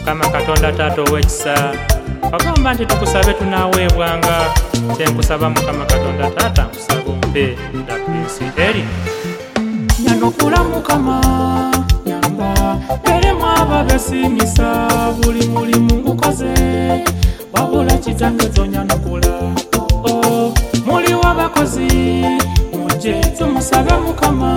Mukama Katonda Taata ow'ekisa wagamba nti tukusabe tunaaweebwanga. Kyenkusaba Mukama Katonda Taata nkusaba ompe Prince Eri. Nyano kula Mukama nyamba eremu ababesimisa buli mulimu ngukoze wabula kitange zonyano kula muli w'abakozi mujje tumusabe Mukama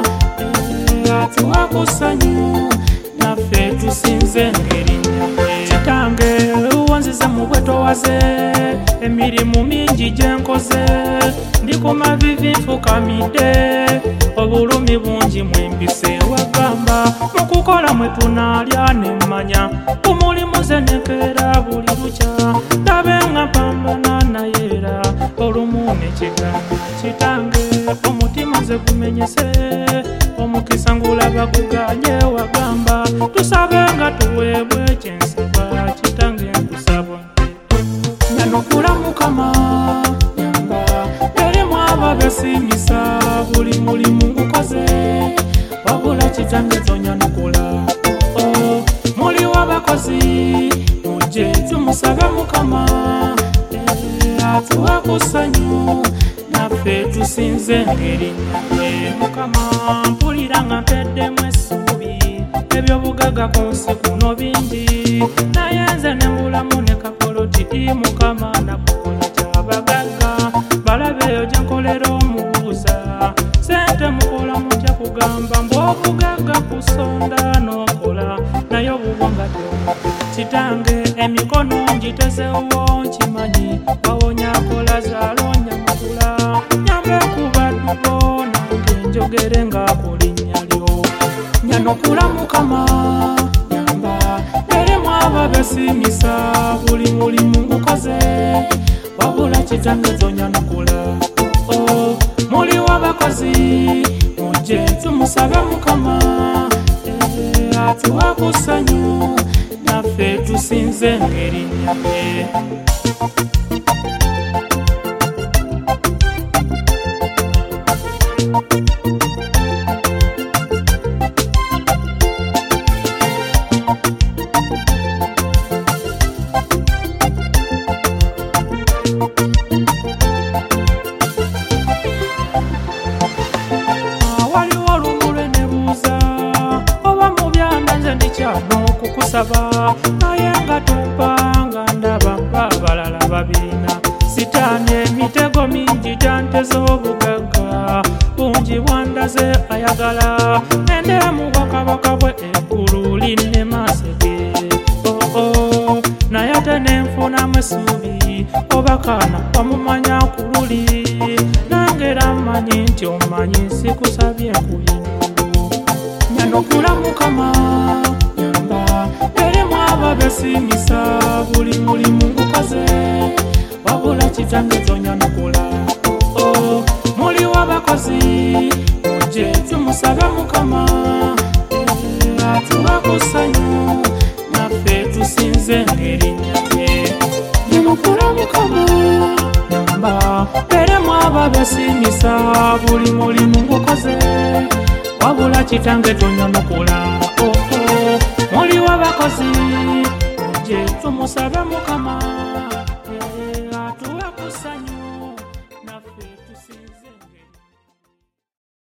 ati wakusanyu naffe tusinze ng'erinnya kitange wanzize mu bwetowaze emirimu mingi gye nkoze ndi ku mavivi nfukamidde obulumi bungi mwembise wagamba mu kukola mwe tunaalya nemmanya omulimu ze nekeera buli lukya ndabe nga mpambana naye era olumu ne kigambo kitange omutima ze gumenyese omukisa ngulaba guganye wagamba tusabe nga tuweebwe kyensaba kitange nkusaba nyano kula Mukama nyamba erimu ababesimisa buli mulimu ngukoze wabula kitange zonyanukula muli w'abakozi mujje tumusabe Mukama ati wakusanyu naffe tusinze ng'erinnya lye Mukama mpulira nga mpeddemu essuubi ebyobugaga ku nsi kuno bingi naye nze ne mbulamu ne kapoloti Mukama nakukola kyabagagga balabeyo gye nkolera omubuuza sente mukola mutya kugamba mbw'obugagga kusonda n'okola naye obubonga kitange emikono ngitezewo nkimanyi bawonya kola zalonya mukula nyambe kubadduko nange njogere nga kulinnya lyo nyano kula Mukama nyamba erimu ababesimisa buli mulimu ngukoze wabula kitange zonyanukula muli w'abakozi mujje tumusabe Mukama ati wakusanyu naffe tusinze ng'erinnya lye kukusaba naye nga topanga ndaba abalala babirina sitaani emitego mingi gyanteze obugagga bungi bwandaze ayagala endemu bwakabaka bwe eggulu linne masege naye ate nenfunamu essuubi obakaana wamumanya ku luli nangera mmanyi nti omanyi sikusabye nkuyinulu nyano kula Mukama erimu ababesimisa buli mulimu ngukoze wabula kitange zonyanukula muli w'abakozi mujje tumusabe Mukama ati wakusanyu naffe tusinze ng'erinnya lye nyano kula Mukama nyamba erimu ababesimisa buli mulimu ngukoze wabula kitange zonyanukula muli w'abakozi mujje tumusabe Mukama